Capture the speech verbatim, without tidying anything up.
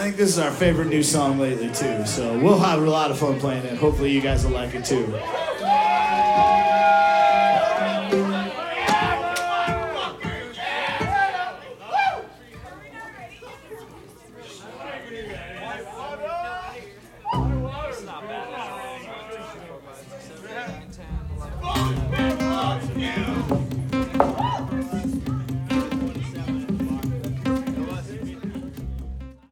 think this is our favorite new song lately too, so we'll have a lot of fun playing it. Hopefully you guys will like it too. Yeah.